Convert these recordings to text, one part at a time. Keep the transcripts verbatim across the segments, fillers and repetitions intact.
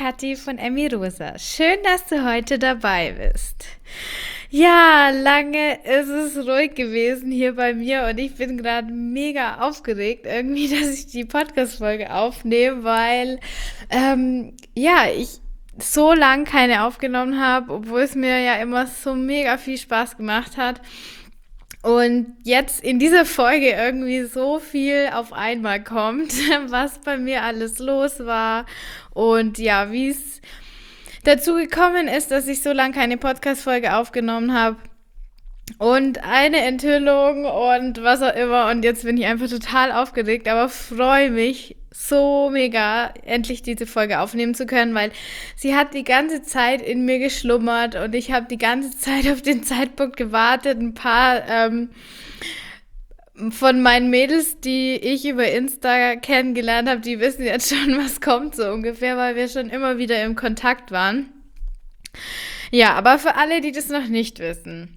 Kathi von Emmy Rosa. Schön, dass du heute dabei bist. Ja, lange ist es ruhig gewesen hier bei mir und ich bin gerade mega aufgeregt irgendwie, dass ich die Podcast-Folge aufnehme, weil ähm, ja, ich so lang keine aufgenommen habe, obwohl es mir ja immer so mega viel Spaß gemacht hat. Und jetzt in dieser Folge irgendwie so viel auf einmal kommt, was bei mir alles los war und ja, wie es dazu gekommen ist, dass ich so lange keine Podcast-Folge aufgenommen habe und eine Enthüllung und was auch immer. Und jetzt bin ich einfach total aufgeregt, aber freue mich so mega, endlich diese Folge aufnehmen zu können, weil sie hat die ganze Zeit in mir geschlummert und ich habe die ganze Zeit auf den Zeitpunkt gewartet. Ein paar ähm, von meinen Mädels, die ich über Insta kennengelernt habe, die wissen jetzt schon, was kommt so ungefähr, weil wir schon immer wieder im Kontakt waren. Ja, aber für alle, die das noch nicht wissen,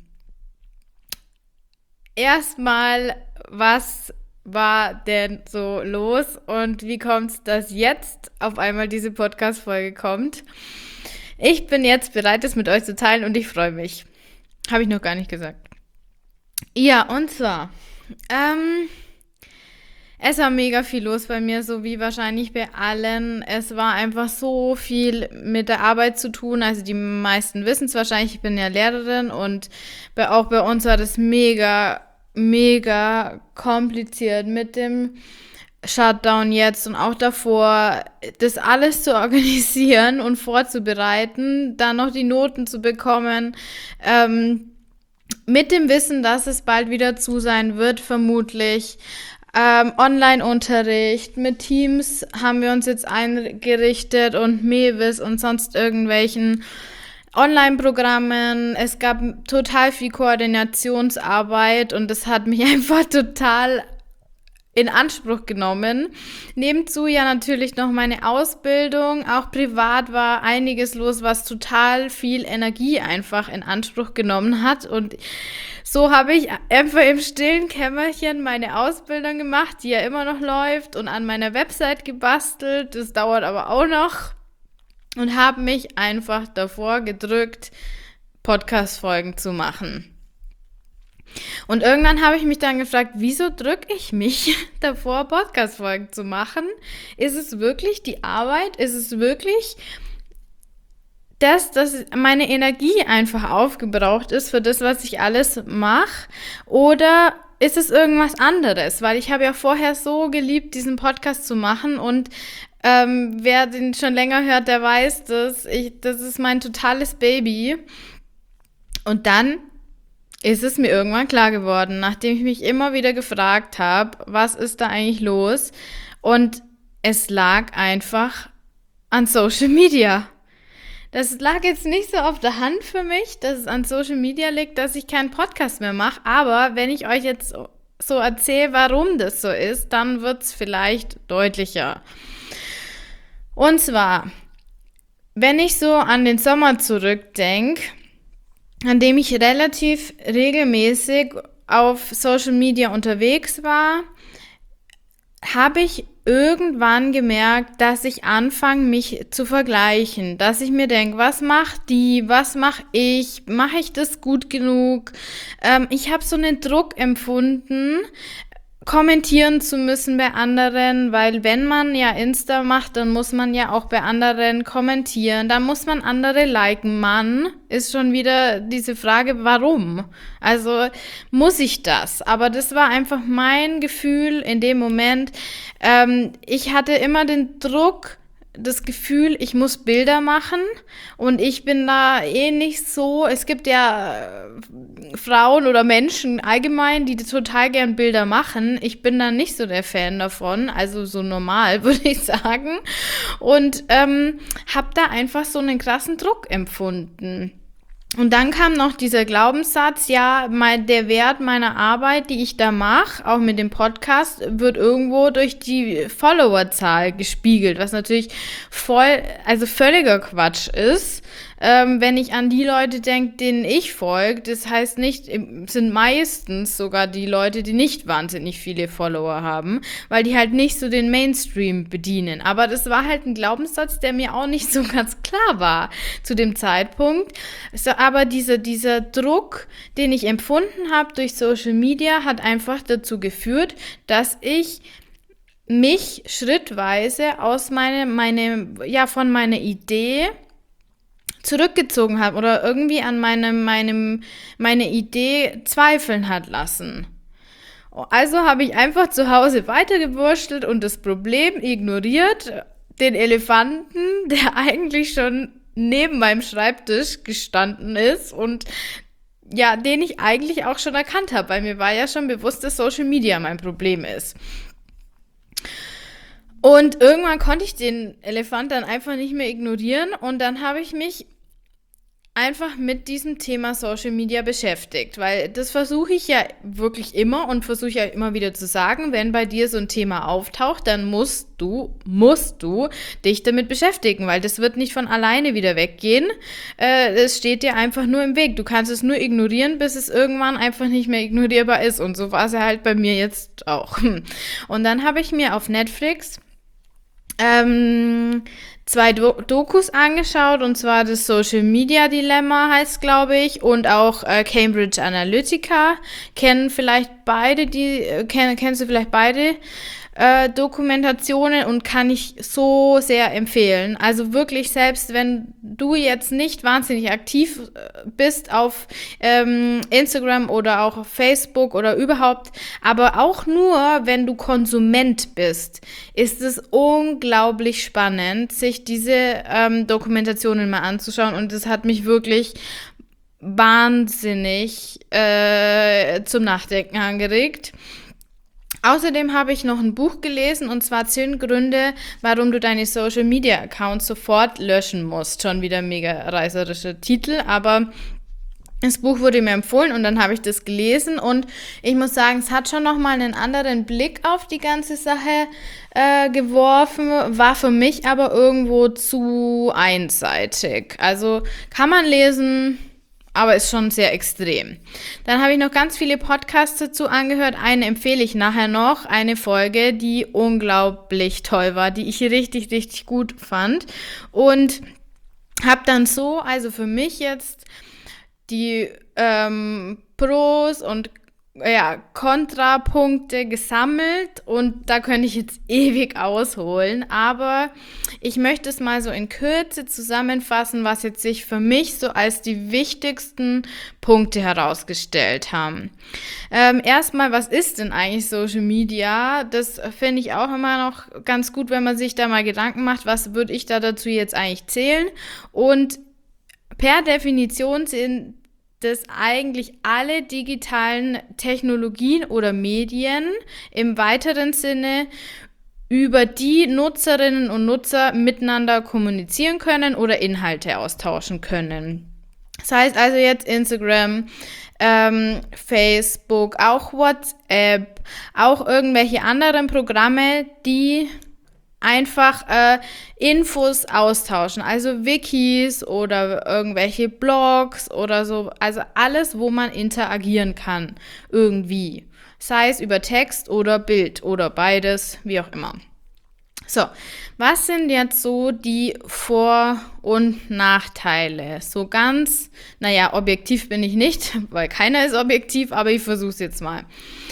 erstmal, was war denn so los und wie kommt es, dass jetzt auf einmal diese Podcast-Folge kommt? Ich bin jetzt bereit, das mit euch zu teilen und ich freue mich. Habe ich noch gar nicht gesagt. Ja, und zwar, ähm, es war mega viel los bei mir, so wie wahrscheinlich bei allen. Es war einfach so viel mit der Arbeit zu tun. Also die meisten wissen es wahrscheinlich, ich bin ja Lehrerin und bei, auch bei uns war das mega mega kompliziert mit dem Shutdown jetzt und auch davor, das alles zu organisieren und vorzubereiten, dann noch die Noten zu bekommen, ähm, mit dem Wissen, dass es bald wieder zu sein wird, vermutlich. Ähm, Online-Unterricht, mit Teams haben wir uns jetzt eingerichtet und Mewis und sonst irgendwelchen Online-Programmen, es gab total viel Koordinationsarbeit und das hat mich einfach total in Anspruch genommen. Nebenzu ja natürlich noch meine Ausbildung, auch privat war einiges los, was total viel Energie einfach in Anspruch genommen hat und so habe ich einfach im stillen Kämmerchen meine Ausbildung gemacht, die ja immer noch läuft und an meiner Website gebastelt, das dauert aber auch noch. Und habe mich einfach davor gedrückt, Podcast-Folgen zu machen. Und irgendwann habe ich mich dann gefragt, wieso drücke ich mich davor, Podcast-Folgen zu machen? Ist es wirklich die Arbeit? Ist es wirklich das, dass meine Energie einfach aufgebraucht ist für das, was ich alles mache? Oder ist es irgendwas anderes? Weil ich habe ja vorher so geliebt, diesen Podcast zu machen und Ähm, wer den schon länger hört, der weiß, dass ich, das ist mein totales Baby. Und dann ist es mir irgendwann klar geworden, nachdem ich mich immer wieder gefragt habe, was ist da eigentlich los? Und es lag einfach an Social Media. Das lag jetzt nicht so auf der Hand für mich, dass es an Social Media liegt, dass ich keinen Podcast mehr mache. Aber wenn ich euch jetzt so erzähle, warum das so ist, dann wird es vielleicht deutlicher. Und zwar, wenn ich so an den Sommer zurückdenke, an dem ich relativ regelmäßig auf Social Media unterwegs war, habe ich irgendwann gemerkt, dass ich anfange, mich zu vergleichen, dass ich mir denke, was macht die, was mache ich, mache ich das gut genug? Ähm, ich habe so einen Druck empfunden, kommentieren zu müssen bei anderen, weil wenn man ja Insta macht, dann muss man ja auch bei anderen kommentieren, dann muss man andere liken. Mann, ist schon wieder diese Frage, warum? Also muss ich das? Aber das war einfach mein Gefühl in dem Moment. Ähm, ich hatte immer den Druck, das Gefühl, ich muss Bilder machen und ich bin da eh nicht so, es gibt ja äh, Frauen oder Menschen allgemein, die total gern Bilder machen. Ich bin da nicht so der Fan davon, also so normal, würde ich sagen. Und ähm, habe da einfach so einen krassen Druck empfunden. Und dann kam noch dieser Glaubenssatz, ja, mein, der Wert meiner Arbeit, die ich da mache, auch mit dem Podcast, wird irgendwo durch die Followerzahl gespiegelt, was natürlich voll, also völliger Quatsch ist. ähm, wenn ich an die Leute denke, denen ich folge. Das heißt nicht, sind meistens sogar die Leute, die nicht wahnsinnig viele Follower haben, weil die halt nicht so den Mainstream bedienen. Aber das war halt ein Glaubenssatz, der mir auch nicht so ganz klar war zu dem Zeitpunkt. So, aber dieser, dieser Druck, den ich empfunden habe durch Social Media, hat einfach dazu geführt, dass ich mich schrittweise aus meine, meine, ja, von meiner Idee zurückgezogen habe oder irgendwie an meinem, meinem, meine Idee zweifeln hat lassen. Also habe ich einfach zu Hause weitergewurschtelt und das Problem ignoriert, den Elefanten, der eigentlich schon neben meinem Schreibtisch gestanden ist und ja, den ich eigentlich auch schon erkannt habe, weil mir war ja schon bewusst, dass Social Media mein Problem ist. Und irgendwann konnte ich den Elefant dann einfach nicht mehr ignorieren und dann habe ich mich einfach mit diesem Thema Social Media beschäftigt, weil das versuche ich ja wirklich immer und versuche ja immer wieder zu sagen, wenn bei dir so ein Thema auftaucht, dann musst du, musst du dich damit beschäftigen, weil das wird nicht von alleine wieder weggehen. Äh, es steht dir einfach nur im Weg. Du kannst es nur ignorieren, bis es irgendwann einfach nicht mehr ignorierbar ist und so war es ja halt bei mir jetzt auch. Und dann habe ich mir auf Netflix ähm, zwei Do- Dokus angeschaut, und zwar das Social Media Dilemma heißt, glaube ich, und auch äh, Cambridge Analytica. Kennen vielleicht beide die, äh, kenn, kennst du vielleicht beide äh, Dokumentationen und kann ich so sehr empfehlen. Also wirklich, selbst wenn du jetzt nicht wahnsinnig aktiv äh, bist auf ähm, Instagram oder auch auf Facebook oder überhaupt, aber auch nur, wenn du Konsument bist, ist es unglaublich spannend, sich diese ähm, Dokumentationen mal anzuschauen, und das hat mich wirklich wahnsinnig äh, zum Nachdenken angeregt. Außerdem habe ich noch ein Buch gelesen, und zwar zehn Gründe, warum du deine Social Media Accounts sofort löschen musst. Schon wieder mega reißerischer Titel, aber das Buch wurde mir empfohlen und dann habe ich das gelesen, und ich muss sagen, es hat schon nochmal einen anderen Blick auf die ganze Sache äh, geworfen, war für mich aber irgendwo zu einseitig. Also kann man lesen, aber ist schon sehr extrem. Dann habe ich noch ganz viele Podcasts dazu angehört. Eine empfehle ich nachher noch. Eine Folge, die unglaublich toll war, die ich richtig, richtig gut fand. Und habe dann so, also für mich jetzt die ähm, Pros und ja, Kontrapunkte gesammelt, und da könnte ich jetzt ewig ausholen, aber ich möchte es mal so in Kürze zusammenfassen, was jetzt sich für mich so als die wichtigsten Punkte herausgestellt haben. Ähm, erstmal, was ist denn eigentlich Social Media? Das finde ich auch immer noch ganz gut, wenn man sich da mal Gedanken macht, was würde ich da dazu jetzt eigentlich zählen? Und per Definition sind dass eigentlich alle digitalen Technologien oder Medien im weiteren Sinne über die Nutzerinnen und Nutzer miteinander kommunizieren können oder Inhalte austauschen können. Das heißt also jetzt Instagram, ähm, Facebook, auch WhatsApp, auch irgendwelche anderen Programme, die einfach äh, Infos austauschen, also Wikis oder irgendwelche Blogs oder so, also alles, wo man interagieren kann, irgendwie. Sei es über Text oder Bild oder beides, wie auch immer. So, was sind jetzt so die Vor- und Nachteile? So ganz, naja, objektiv bin ich nicht, weil keiner ist objektiv, aber ich versuche es jetzt mal.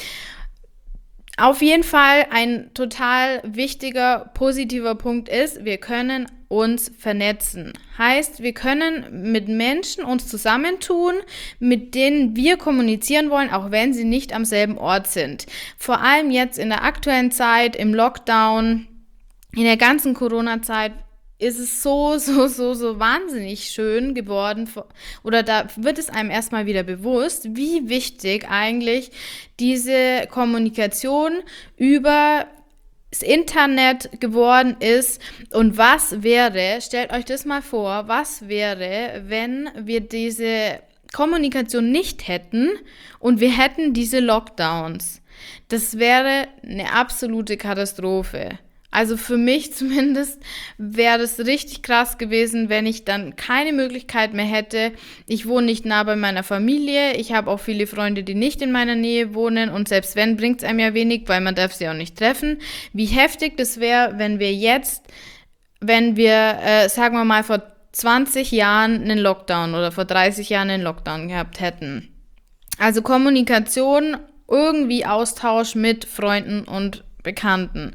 Auf jeden Fall ein total wichtiger, positiver Punkt ist, wir können uns vernetzen. Heißt, wir können mit Menschen uns zusammentun, mit denen wir kommunizieren wollen, auch wenn sie nicht am selben Ort sind. Vor allem jetzt in der aktuellen Zeit, im Lockdown, in der ganzen Corona-Zeit, ist es so, so, so, so wahnsinnig schön geworden, oder da wird es einem erstmal wieder bewusst, wie wichtig eigentlich diese Kommunikation über das Internet geworden ist. Und was wäre, stellt euch das mal vor, was wäre, wenn wir diese Kommunikation nicht hätten und wir hätten diese Lockdowns? Das wäre eine absolute Katastrophe. Also für mich zumindest wäre das richtig krass gewesen, wenn ich dann keine Möglichkeit mehr hätte. Ich wohne nicht nah bei meiner Familie. Ich habe auch viele Freunde, die nicht in meiner Nähe wohnen. Und selbst wenn, bringt es einem ja wenig, weil man darf sie auch nicht treffen. Wie heftig das wäre, wenn wir jetzt, wenn wir, äh, sagen wir mal, vor zwanzig Jahren einen Lockdown oder vor dreißig Jahren einen Lockdown gehabt hätten. Also Kommunikation, irgendwie Austausch mit Freunden und Bekannten.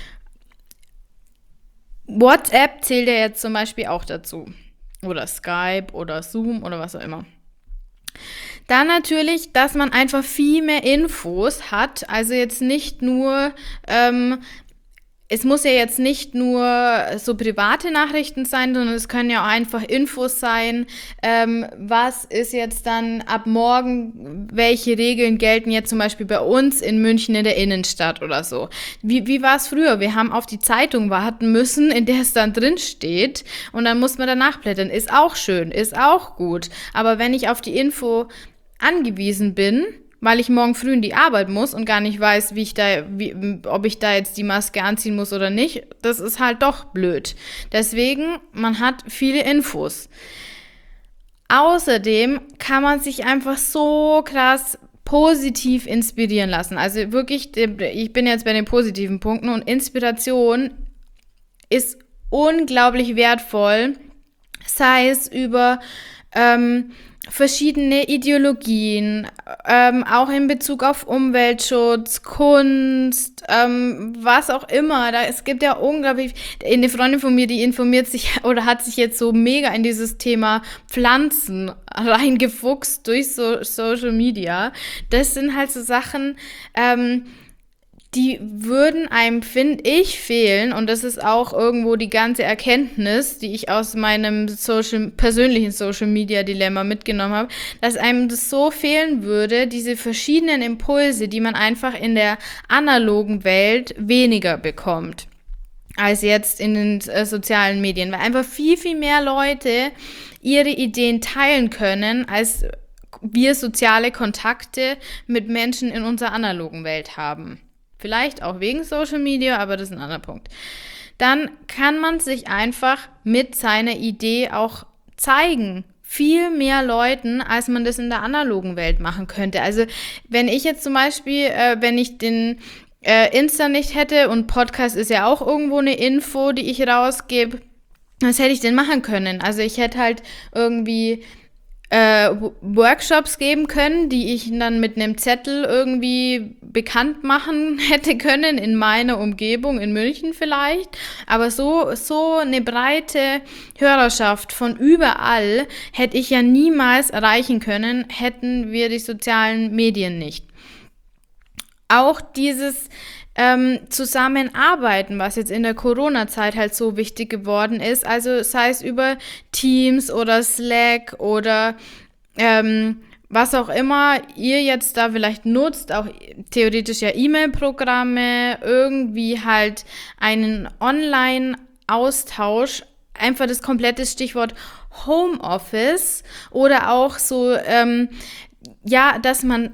WhatsApp zählt ja jetzt zum Beispiel auch dazu. Oder Skype oder Zoom oder was auch immer. Dann natürlich, dass man einfach viel mehr Infos hat. Also jetzt nicht nur, ähm, es muss ja jetzt nicht nur so private Nachrichten sein, sondern es können ja auch einfach Infos sein. Ähm, was ist jetzt dann ab morgen, welche Regeln gelten jetzt zum Beispiel bei uns in München in der Innenstadt oder so. Wie, wie war es früher? Wir haben auf die Zeitung warten müssen, in der es dann drin steht und dann muss man danach blättern. Ist auch schön, ist auch gut. Aber wenn ich auf die Info angewiesen bin, weil ich morgen früh in die Arbeit muss und gar nicht weiß, wie ich da, wie, ob ich da jetzt die Maske anziehen muss oder nicht, das ist halt doch blöd. Deswegen, man hat viele Infos. Außerdem kann man sich einfach so krass positiv inspirieren lassen. Also wirklich, ich bin jetzt bei den positiven Punkten und Inspiration ist unglaublich wertvoll, sei es über ähm, verschiedene Ideologien, ähm, auch in Bezug auf Umweltschutz, Kunst, ähm, was auch immer. Da, es gibt ja unglaublich, eine Freundin von mir, die informiert sich oder hat sich jetzt so mega in dieses Thema Pflanzen reingefuchst durch so Social Media. Das sind halt so Sachen, ähm, die würden einem, finde ich, fehlen. Und das ist auch irgendwo die ganze Erkenntnis, die ich aus meinem Social, persönlichen Social-Media-Dilemma mitgenommen habe, dass einem das so fehlen würde, diese verschiedenen Impulse, die man einfach in der analogen Welt weniger bekommt als jetzt in den äh, sozialen Medien. Weil einfach viel, viel mehr Leute ihre Ideen teilen können, als wir soziale Kontakte mit Menschen in unserer analogen Welt haben. Vielleicht auch wegen Social Media, aber das ist ein anderer Punkt. Dann kann man sich einfach mit seiner Idee auch zeigen. Viel mehr Leuten, als man das in der analogen Welt machen könnte. Also wenn ich jetzt zum Beispiel, äh, wenn ich den äh, Insta nicht hätte und Podcast ist ja auch irgendwo eine Info, die ich rausgebe, was hätte ich denn machen können? Also ich hätte halt irgendwie Äh, Workshops geben können, die ich dann mit einem Zettel irgendwie bekannt machen hätte können in meiner Umgebung, in München vielleicht. Aber so, so eine breite Hörerschaft von überall hätte ich ja niemals erreichen können, hätten wir die sozialen Medien nicht. Auch dieses Ähm, Zusammenarbeiten, was jetzt in der Corona-Zeit halt so wichtig geworden ist, also sei es über Teams oder Slack oder ähm, was auch immer ihr jetzt da vielleicht nutzt, auch theoretisch ja E-Mail-Programme, irgendwie halt einen Online-Austausch, einfach das komplette Stichwort Homeoffice oder auch so, ähm, ja, dass man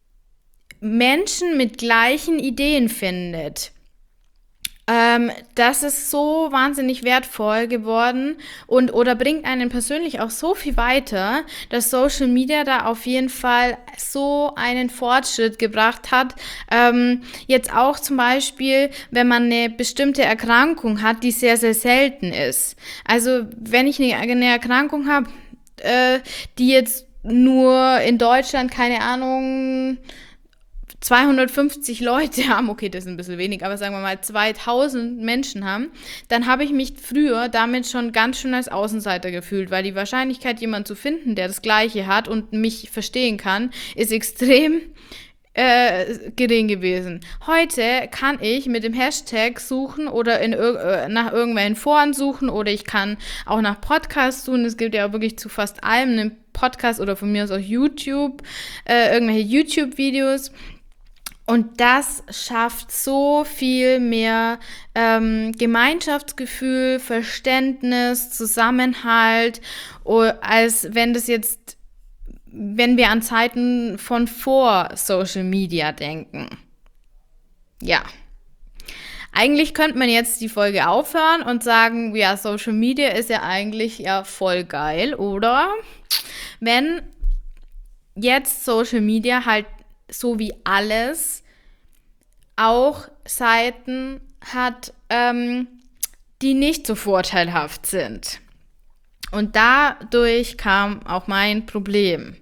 Menschen mit gleichen Ideen findet. Ähm, das ist so wahnsinnig wertvoll geworden und oder bringt einen persönlich auch so viel weiter, dass Social Media da auf jeden Fall so einen Fortschritt gebracht hat. Ähm, jetzt auch zum Beispiel, wenn man eine bestimmte Erkrankung hat, die sehr, sehr selten ist. Also wenn ich eine, eine Erkrankung habe, äh, die jetzt nur in Deutschland, keine Ahnung, zweihundertfünfzig Leute haben, okay, das ist ein bisschen wenig, aber sagen wir mal zweitausend Menschen haben, dann habe ich mich früher damit schon ganz schön als Außenseiter gefühlt, weil die Wahrscheinlichkeit, jemanden zu finden, der das Gleiche hat und mich verstehen kann, ist extrem äh, gering gewesen. Heute kann ich mit dem Hashtag suchen oder in ir- nach irgendwelchen Foren suchen oder ich kann auch nach Podcasts suchen. Es gibt ja auch wirklich zu fast allem einen Podcast oder von mir aus auch YouTube, äh, irgendwelche YouTube-Videos. Und das schafft so viel mehr ähm, Gemeinschaftsgefühl, Verständnis, Zusammenhalt, als wenn das jetzt, wenn wir an Zeiten von vor Social Media denken. Ja. Eigentlich könnte man jetzt die Folge aufhören und sagen, ja, Social Media ist ja eigentlich ja voll geil, oder? Wenn jetzt Social Media halt so wie alles auch Seiten hat, ähm, die nicht so vorteilhaft sind. Und dadurch kam auch mein Problem.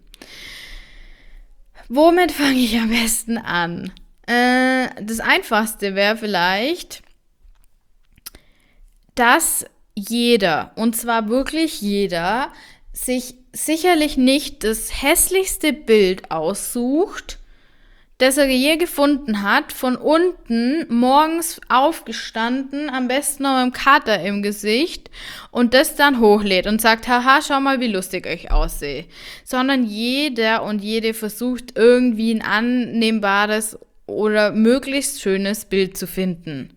Womit fange ich am besten an? Äh, das Einfachste wäre vielleicht, dass jeder, und zwar wirklich jeder, sich sicherlich nicht das hässlichste Bild aussucht, das er je gefunden hat, von unten morgens aufgestanden, am besten noch mit einem Kater im Gesicht und das dann hochlädt und sagt, haha, schau mal, wie lustig ich aussehe. Sondern jeder und jede versucht irgendwie ein annehmbares oder möglichst schönes Bild zu finden.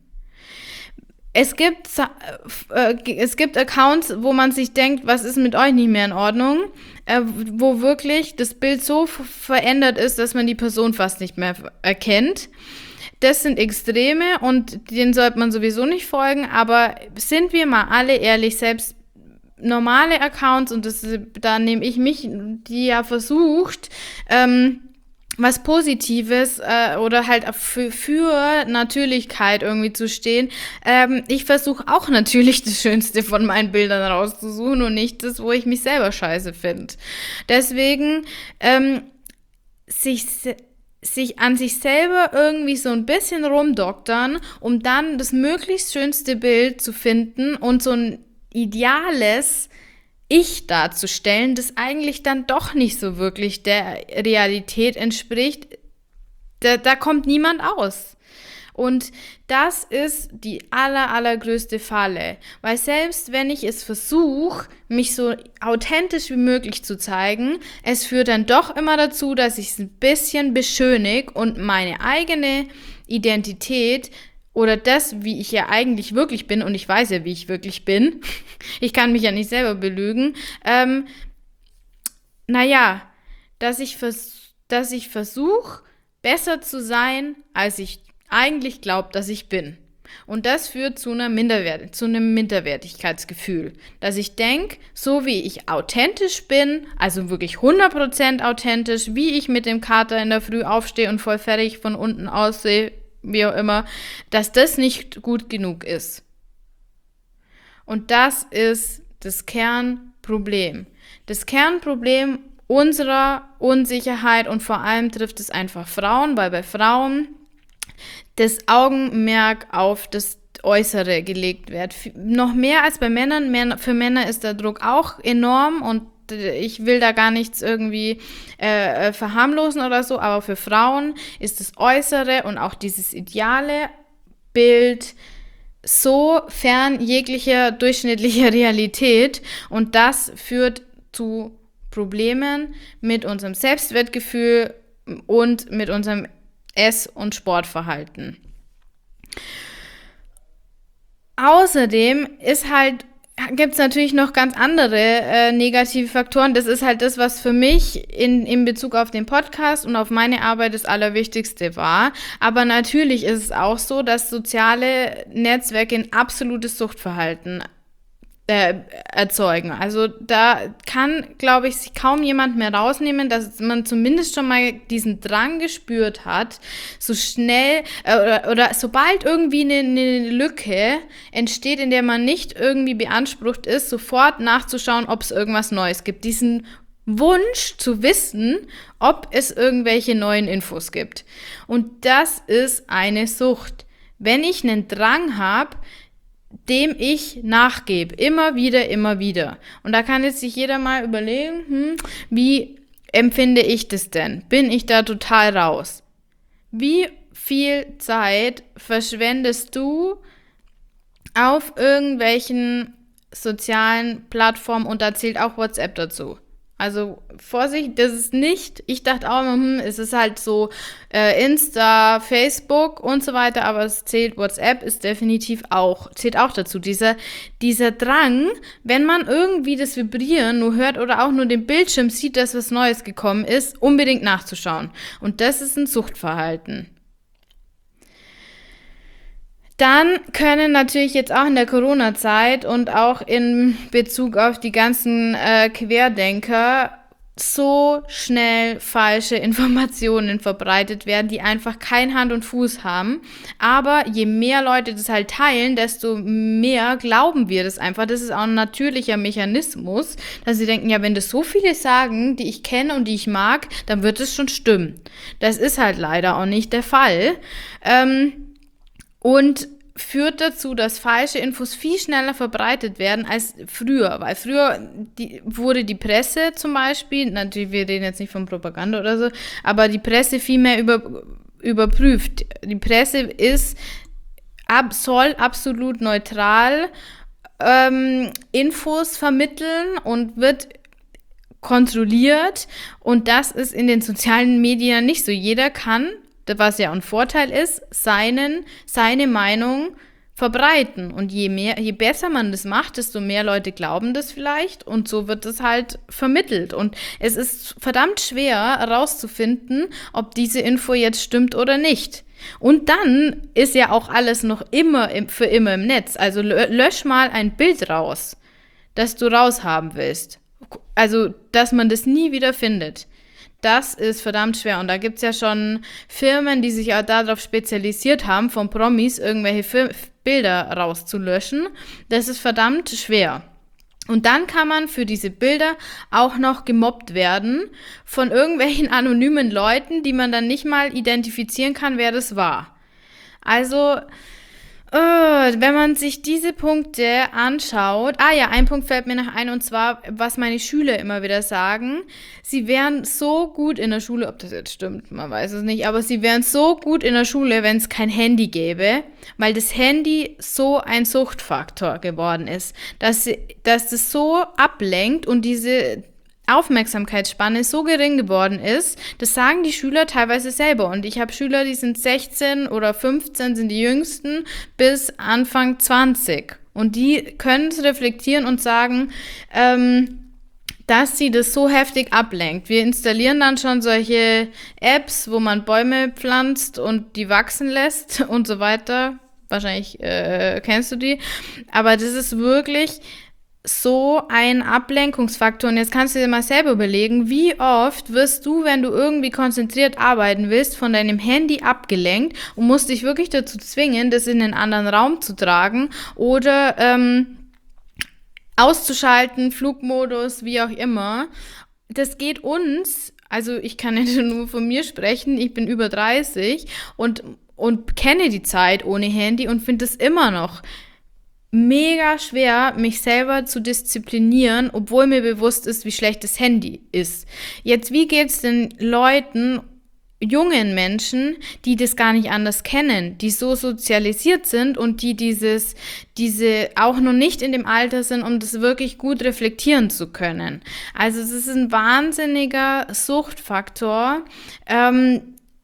Es gibt, äh, es gibt Accounts, wo man sich denkt, was ist mit euch nicht mehr in Ordnung, äh, wo wirklich das Bild so f- verändert ist, dass man die Person fast nicht mehr erkennt. Das sind Extreme und denen sollte man sowieso nicht folgen, aber sind wir mal alle ehrlich, selbst normale Accounts, und das, da nehme ich mich, die ja versucht, ähm, was Positives äh, oder halt für, für Natürlichkeit irgendwie zu stehen. Ähm, ich versuche auch natürlich das Schönste von meinen Bildern rauszusuchen und nicht das, wo ich mich selber scheiße finde. Deswegen ähm, sich, sich an sich selber irgendwie so ein bisschen rumdoktern, um dann das möglichst schönste Bild zu finden und so ein ideales Ich darzustellen, das eigentlich dann doch nicht so wirklich der Realität entspricht, da, da kommt niemand aus. Und das ist die aller, allergrößte Falle. Weil selbst wenn ich es versuche, mich so authentisch wie möglich zu zeigen, es führt dann doch immer dazu, dass ich es ein bisschen beschönige und meine eigene Identität oder das, wie ich ja eigentlich wirklich bin, und ich weiß ja, wie ich wirklich bin, ich kann mich ja nicht selber belügen, ähm, naja, dass ich, vers- dass ich versuche, besser zu sein, als ich eigentlich glaube, dass ich bin. Und das führt zu, einer Minderwert- zu einem Minderwertigkeitsgefühl, dass ich denke, so wie ich authentisch bin, also wirklich hundert Prozent authentisch, wie ich mit dem Kater in der Früh aufstehe und voll fertig von unten aussehe, wie auch immer, dass das nicht gut genug ist. Und das ist das Kernproblem. Das Kernproblem unserer Unsicherheit, und vor allem trifft es einfach Frauen, weil bei Frauen das Augenmerk auf das Äußere gelegt wird. Noch mehr als bei Männern. Mehr, für Männer ist der Druck auch enorm und ich will da gar nichts irgendwie äh, verharmlosen oder so, aber für Frauen ist das Äußere und auch dieses ideale Bild so fern jeglicher durchschnittlicher Realität, und das führt zu Problemen mit unserem Selbstwertgefühl und mit unserem Ess- und Sportverhalten. Außerdem ist halt gibt es natürlich noch ganz andere äh, negative Faktoren. Das ist halt das, was für mich in, in Bezug auf den Podcast und auf meine Arbeit das Allerwichtigste war. Aber natürlich ist es auch so, dass soziale Netzwerke ein absolutes Suchtverhalten äh, erzeugen. Also da kann, glaube ich, sich kaum jemand mehr rausnehmen, dass man zumindest schon mal diesen Drang gespürt hat, so schnell äh, oder, oder sobald irgendwie eine, eine Lücke entsteht, in der man nicht irgendwie beansprucht ist, sofort nachzuschauen, ob es irgendwas Neues gibt. Diesen Wunsch zu wissen, ob es irgendwelche neuen Infos gibt. Und das ist eine Sucht. Wenn ich einen Drang habe, dem ich nachgebe, immer wieder, immer wieder. Und da kann jetzt sich jeder mal überlegen, hm, wie empfinde ich das denn? Bin ich da total raus? Wie viel Zeit verschwendest du auf irgendwelchen sozialen Plattformen, und da zählt auch WhatsApp dazu? Also Vorsicht, das ist nicht, ich dachte auch, hm, es ist halt so äh, Insta, Facebook und so weiter, aber es zählt, WhatsApp ist definitiv auch, zählt auch dazu. Dieser, dieser Drang, wenn man irgendwie das Vibrieren nur hört oder auch nur den Bildschirm sieht, dass was Neues gekommen ist, unbedingt nachzuschauen. Und das ist ein Suchtverhalten. Dann können natürlich jetzt auch in der Corona-Zeit und auch in Bezug auf die ganzen äh, Querdenker so schnell falsche Informationen verbreitet werden, die einfach kein Hand und Fuß haben. Aber je mehr Leute das halt teilen, desto mehr glauben wir das einfach. Das ist auch ein natürlicher Mechanismus, dass sie denken, ja, wenn das so viele sagen, die ich kenne und die ich mag, dann wird es schon stimmen. Das ist halt leider auch nicht der Fall. Ähm, und führt dazu, dass falsche Infos viel schneller verbreitet werden als früher. Weil früher die, wurde die Presse zum Beispiel, natürlich, wir reden jetzt nicht von Propaganda oder so, aber die Presse viel mehr über, überprüft. Die Presse ist, ab, soll absolut neutral ähm, Infos vermitteln und wird kontrolliert. Und das ist in den sozialen Medien nicht so. Jeder kann, was ja ein Vorteil ist, seinen, seine Meinung verbreiten. Und je mehr, je besser man das macht, desto mehr Leute glauben das vielleicht und so wird es halt vermittelt. Und es ist verdammt schwer herauszufinden, ob diese Info jetzt stimmt oder nicht. Und dann ist ja auch alles noch immer im, für immer im Netz. Also lösch mal ein Bild raus, das du raushaben willst. Also, dass man das nie wieder findet. Das ist verdammt schwer. Und da gibt es ja schon Firmen, die sich auch darauf spezialisiert haben, von Promis irgendwelche Fil- Bilder rauszulöschen. Das ist verdammt schwer. Und dann kann man für diese Bilder auch noch gemobbt werden von irgendwelchen anonymen Leuten, die man dann nicht mal identifizieren kann, wer das war. Also, Uh, wenn man sich diese Punkte anschaut, ah ja, ein Punkt fällt mir noch ein, und zwar, was meine Schüler immer wieder sagen, sie wären so gut in der Schule, ob das jetzt stimmt, man weiß es nicht, aber sie wären so gut in der Schule, wenn es kein Handy gäbe, weil das Handy so ein Suchtfaktor geworden ist, dass, sie, dass das so ablenkt und diese Aufmerksamkeitsspanne so gering geworden ist, das sagen die Schüler teilweise selber. Und ich habe Schüler, die sind sechzehn oder fünfzehn, sind die jüngsten, bis Anfang zwanzig. Und die können es reflektieren und sagen, ähm, dass sie das so heftig ablenkt. Wir installieren dann schon solche Apps, wo man Bäume pflanzt und die wachsen lässt und so weiter. Wahrscheinlich äh, kennst du die. Aber das ist wirklich so ein Ablenkungsfaktor. Und jetzt kannst du dir mal selber überlegen, wie oft wirst du, wenn du irgendwie konzentriert arbeiten willst, von deinem Handy abgelenkt und musst dich wirklich dazu zwingen, das in einen anderen Raum zu tragen oder ähm, auszuschalten, Flugmodus, wie auch immer. Das geht uns, also ich kann nicht nur von mir sprechen, ich bin über dreißig und, und kenne die Zeit ohne Handy und finde es immer noch mega schwer, mich selber zu disziplinieren, obwohl mir bewusst ist, wie schlecht das Handy ist. Jetzt, wie geht's den Leuten, jungen Menschen, die das gar nicht anders kennen, die so sozialisiert sind und die dieses, diese auch noch nicht in dem Alter sind, um das wirklich gut reflektieren zu können. Also es ist ein wahnsinniger Suchtfaktor, ähm,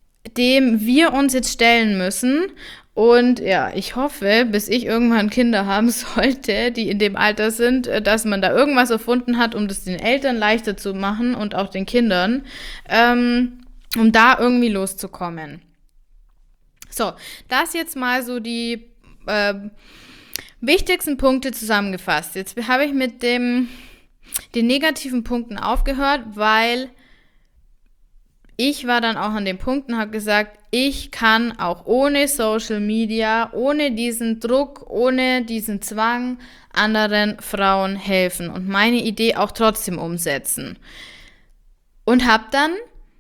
dem wir uns jetzt stellen müssen. Und ja, ich hoffe, bis ich irgendwann Kinder haben sollte, die in dem Alter sind, dass man da irgendwas erfunden hat, um das den Eltern leichter zu machen und auch den Kindern, ähm, um da irgendwie loszukommen. So, das jetzt mal so die äh, wichtigsten Punkte zusammengefasst. Jetzt habe ich mit dem, den negativen Punkten aufgehört, weil ich war dann auch an dem Punkt und habe gesagt, ich kann auch ohne Social Media, ohne diesen Druck, ohne diesen Zwang anderen Frauen helfen und meine Idee auch trotzdem umsetzen. Und habe dann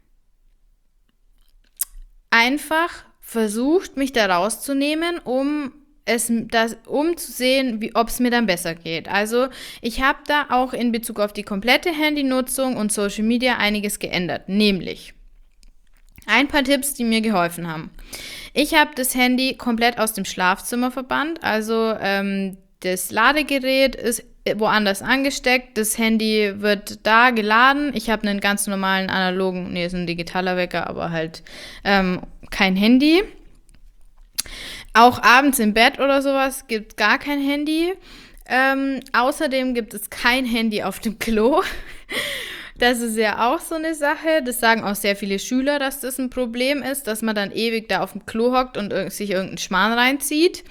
einfach versucht, mich da rauszunehmen, um es, das, um zu sehen, wie, ob es mir dann besser geht. Also ich habe da auch in Bezug auf die komplette Handynutzung und Social Media einiges geändert, nämlich ein paar Tipps, die mir geholfen haben. Ich habe das Handy komplett aus dem Schlafzimmer verbannt, also ähm, das Ladegerät ist woanders angesteckt, das Handy wird da geladen. Ich habe einen ganz normalen analogen, nee, ist ein digitaler Wecker, aber halt ähm, kein Handy. Auch abends im Bett oder sowas gibt es gar kein Handy. Ähm, außerdem gibt es kein Handy auf dem Klo. Das ist ja auch so eine Sache. Das sagen auch sehr viele Schüler, dass das ein Problem ist, dass man dann ewig da auf dem Klo hockt und sich irgendeinen Schmarrn reinzieht.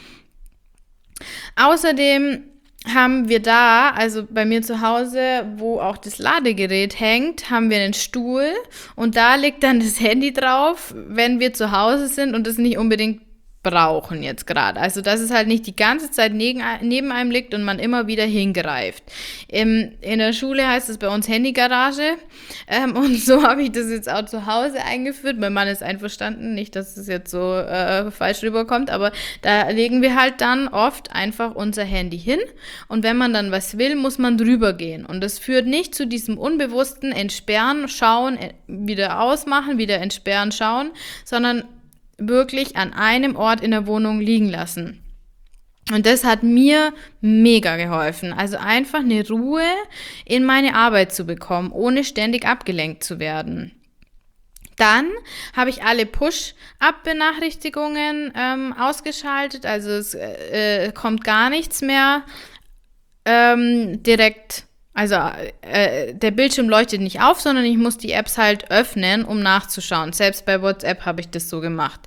Außerdem haben wir da, also bei mir zu Hause, wo auch das Ladegerät hängt, haben wir einen Stuhl und da liegt dann das Handy drauf, wenn wir zu Hause sind und das nicht unbedingt brauchen jetzt gerade. Also, dass es halt nicht die ganze Zeit neben, neben einem liegt und man immer wieder hingreift. Im, in der Schule heißt es bei uns Handygarage ähm, und so habe ich das jetzt auch zu Hause eingeführt. Mein Mann ist einverstanden, nicht, dass es jetzt so äh, falsch rüberkommt, aber da legen wir halt dann oft einfach unser Handy hin und wenn man dann was will, muss man drüber gehen und das führt nicht zu diesem unbewussten Entsperren, Schauen, wieder ausmachen, wieder entsperren, schauen, sondern wirklich an einem Ort in der Wohnung liegen lassen. Und das hat mir mega geholfen. Also einfach eine Ruhe in meine Arbeit zu bekommen, ohne ständig abgelenkt zu werden. Dann habe ich alle Push-Up-Benachrichtigungen ähm, ausgeschaltet. Also es äh, kommt gar nichts mehr ähm, direkt. Also äh, der Bildschirm leuchtet nicht auf, sondern ich muss die Apps halt öffnen, um nachzuschauen. Selbst bei WhatsApp habe ich das so gemacht.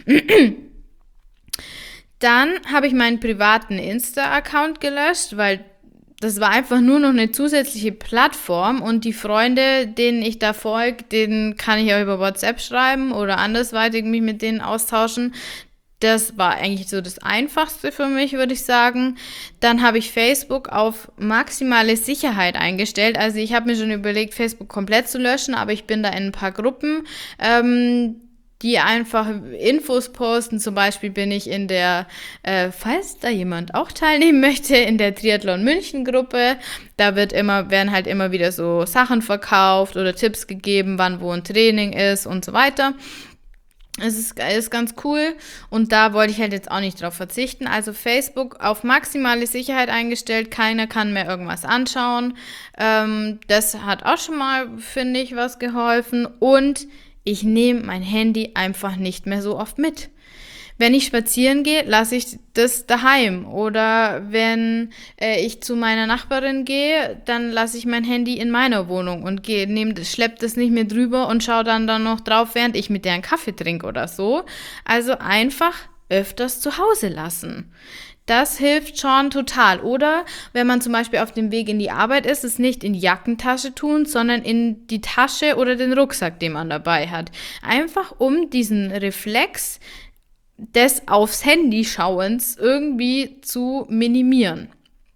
Dann habe ich meinen privaten Insta-Account gelöscht, weil das war einfach nur noch eine zusätzliche Plattform und die Freunde, denen ich da folge, denen kann ich auch über WhatsApp schreiben oder andersweitig mich mit denen austauschen. Das war eigentlich so das Einfachste für mich, würde ich sagen. Dann habe ich Facebook auf maximale Sicherheit eingestellt. Also ich habe mir schon überlegt, Facebook komplett zu löschen, aber ich bin da in ein paar Gruppen, ähm, die einfach Infos posten. Zum Beispiel bin ich in der, äh, falls da jemand auch teilnehmen möchte, in der Triathlon München Gruppe. Da wird immer, werden halt immer wieder so Sachen verkauft oder Tipps gegeben, wann wo ein Training ist und so weiter. Es ist, ist ganz cool und da wollte ich halt jetzt auch nicht drauf verzichten. Also Facebook auf maximale Sicherheit eingestellt, keiner kann mehr irgendwas anschauen. Ähm, das hat auch schon mal, finde ich, was geholfen. Und ich nehme mein Handy einfach nicht mehr so oft mit. Wenn ich spazieren gehe, lasse ich das daheim. Oder wenn äh, ich zu meiner Nachbarin gehe, dann lasse ich mein Handy in meiner Wohnung und gehe, nehme das, schlepp das nicht mehr drüber und schaue dann, dann noch drauf, während ich mit der einen Kaffee trinke oder so. Also einfach öfters zu Hause lassen. Das hilft schon total. Oder wenn man zum Beispiel auf dem Weg in die Arbeit ist, es nicht in die Jackentasche tun, sondern in die Tasche oder den Rucksack, den man dabei hat. Einfach um diesen Reflex des aufs Handy schauens irgendwie zu minimieren.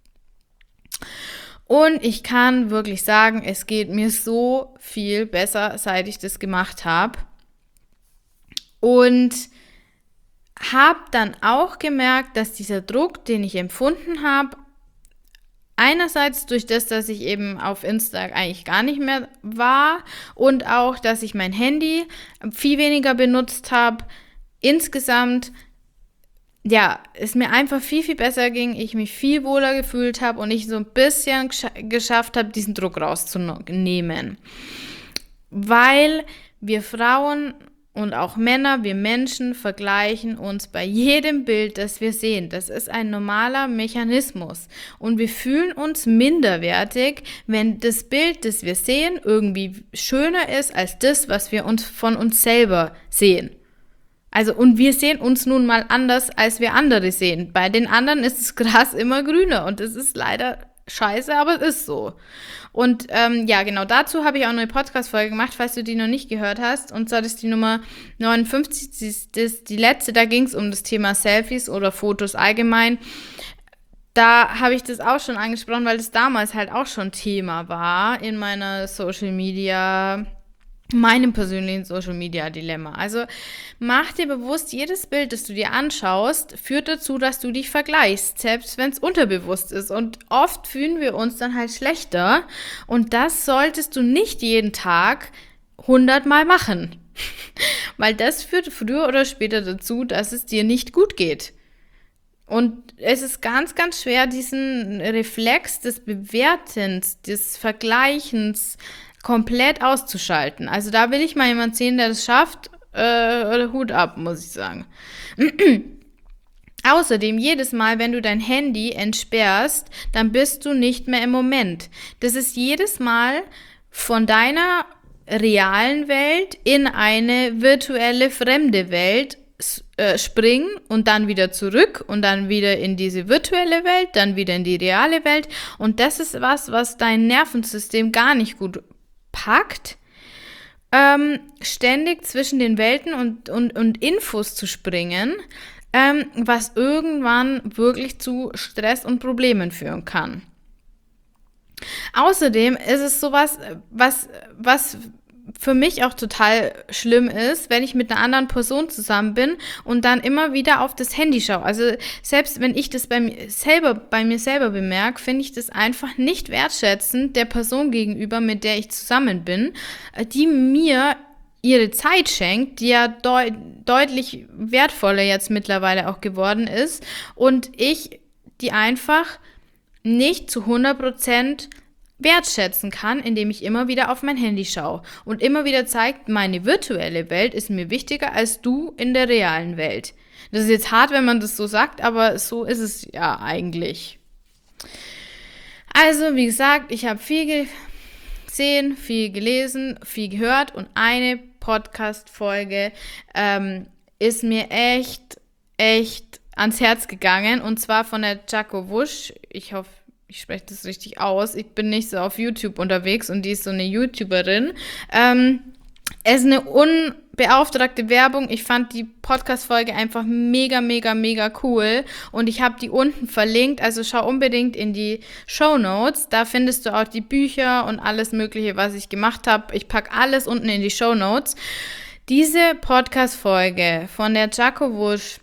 Und ich kann wirklich sagen, es geht mir so viel besser, seit ich das gemacht habe. Und habe dann auch gemerkt, dass dieser Druck, den ich empfunden habe, einerseits durch das, dass ich eben auf Insta eigentlich gar nicht mehr war und auch, dass ich mein Handy viel weniger benutzt habe, insgesamt, ja, es mir einfach viel, viel besser ging, ich mich viel wohler gefühlt habe und ich so ein bisschen gesch- geschafft habe, diesen Druck rauszunehmen. Weil wir Frauen und auch Männer, wir Menschen vergleichen uns bei jedem Bild, das wir sehen. Das ist ein normaler Mechanismus. Und wir fühlen uns minderwertig, wenn das Bild, das wir sehen, irgendwie schöner ist als das, was wir uns von uns selber sehen. Also, und wir sehen uns nun mal anders, als wir andere sehen. Bei den anderen ist das Gras immer grüner und es ist leider scheiße, aber es ist so. Und ähm, ja, genau dazu habe ich auch eine Podcast-Folge gemacht, falls du die noch nicht gehört hast. Und zwar das ist die Nummer neunundfünfzig, das ist, das ist die letzte, da ging es um das Thema Selfies oder Fotos allgemein. Da habe ich das auch schon angesprochen, weil das damals halt auch schon Thema war in meiner Social Media meinem persönlichen Social-Media-Dilemma. Also mach dir bewusst, jedes Bild, das du dir anschaust, führt dazu, dass du dich vergleichst, selbst wenn es unterbewusst ist. Und oft fühlen wir uns dann halt schlechter. Und das solltest du nicht jeden Tag hundertmal machen. Weil das führt früher oder später dazu, dass es dir nicht gut geht. Und es ist ganz, ganz schwer, diesen Reflex des Bewertens, des Vergleichens komplett auszuschalten. Also da will ich mal jemanden sehen, der das schafft. Äh, Hut ab, muss ich sagen. Außerdem, jedes Mal, wenn du dein Handy entsperrst, dann bist du nicht mehr im Moment. Das ist jedes Mal von deiner realen Welt in eine virtuelle fremde Welt äh, springen und dann wieder zurück und dann wieder in diese virtuelle Welt, dann wieder in die reale Welt. Und das ist was, was dein Nervensystem gar nicht gut packt, ähm, ständig zwischen den Welten und, und, und Infos zu springen, ähm, was irgendwann wirklich zu Stress und Problemen führen kann. Außerdem ist es sowas, was, was für mich auch total schlimm ist, wenn ich mit einer anderen Person zusammen bin und dann immer wieder auf das Handy schaue. Also selbst wenn ich das bei mir selber, bei mir selber bemerke, finde ich das einfach nicht wertschätzend der Person gegenüber, mit der ich zusammen bin, die mir ihre Zeit schenkt, die ja deut- deutlich wertvoller jetzt mittlerweile auch geworden ist und ich die einfach nicht zu hundert Prozent wertschätzen kann, indem ich immer wieder auf mein Handy schaue und immer wieder zeigt, meine virtuelle Welt ist mir wichtiger als du in der realen Welt. Das ist jetzt hart, wenn man das so sagt, aber so ist es ja eigentlich. Also, wie gesagt, ich habe viel gesehen, viel gelesen, viel gehört und eine Podcast-Folge ähm, ist mir echt, echt ans Herz gegangen und zwar von der Jaco Wusch. Ich hoffe, ich spreche das richtig aus. Ich bin nicht so auf YouTube unterwegs und die ist so eine YouTuberin. Ähm, es ist eine unbeauftragte Werbung. Ich fand die Podcast-Folge einfach mega, mega, mega cool und ich habe die unten verlinkt. Also schau unbedingt in die Shownotes. Da findest du auch die Bücher und alles Mögliche, was ich gemacht habe. Ich packe alles unten in die Shownotes. Diese Podcast-Folge von der Jaco Wusch